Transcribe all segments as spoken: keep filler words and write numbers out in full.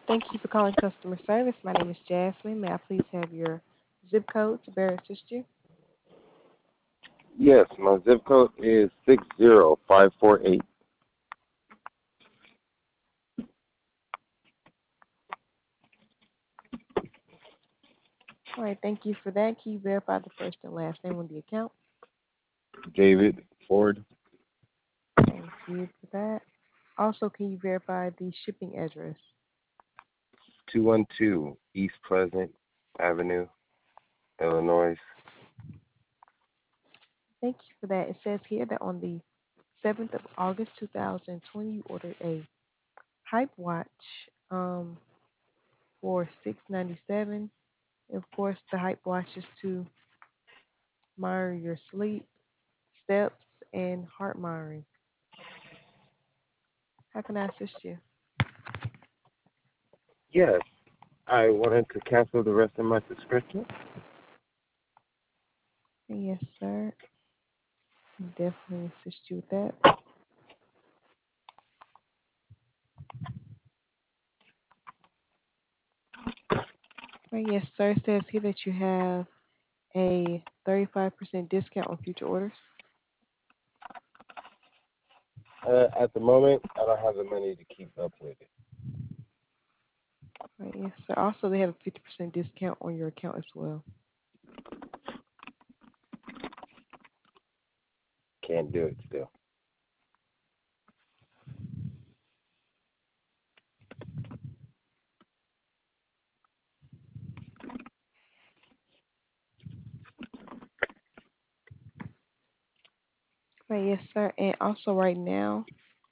Thank you for calling customer service. My name is Jasmine. May I please have your zip code to better assist you? Yes, my zip code is six zero five four eight. All right, thank you for that. Can you verify the first and last name on the account? David Ford, Thank you for that. Also, can you verify the shipping address? two one two East Pleasant Avenue, Illinois. Thank you for that. It says here that on the seventh of August two thousand twenty, you ordered a Hype Watch um, for six ninety-seven. Of course, the Hype Watch is to monitor your sleep, steps, and heart monitoring. How can I assist you? Yes, I wanted to cancel the rest of my subscription. Yes, sir. Definitely assist you with that. Right, yes, sir. It says here that you have a thirty-five percent discount on future orders. Uh, at the moment, I don't have the money to keep up with it. Right, yes, sir. Also, they have a fifty percent discount on your account as well. Can't do it still. Right, yes, sir. And also, right now,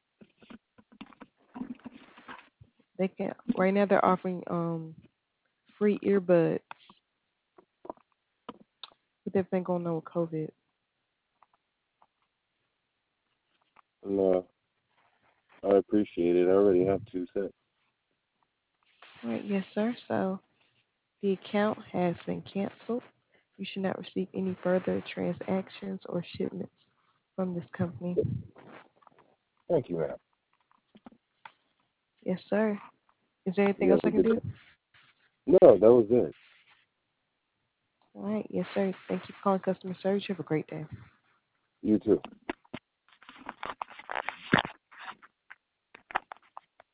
they can. Right now, they're offering um free earbuds with everything going on with COVID. No, I appreciate it. I already have two sets. Right, yes, sir. So the account has been canceled. You should not receive any further transactions or shipments from this company. Thank you, ma'am. Yes, sir. Is there anything You else have I a can good do? day. No, that was it. All right. Yes, sir. Thank you for calling customer service. You have a great day. You too.